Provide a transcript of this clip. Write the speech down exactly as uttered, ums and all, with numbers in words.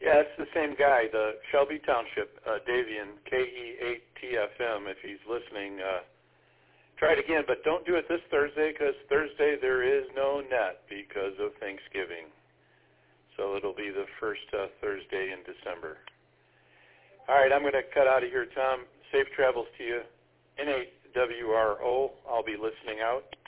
Yeah, it's the same guy, the Shelby Township, uh, Davian, K E eight T F M, if he's listening. Uh, try it again, but don't do it this Thursday because Thursday there is no net because of Thanksgiving. So it'll be the first uh, Thursday in December. All right, I'm going to cut out of here, Tom. Safe travels to you. N eight W R O, I'll be listening out.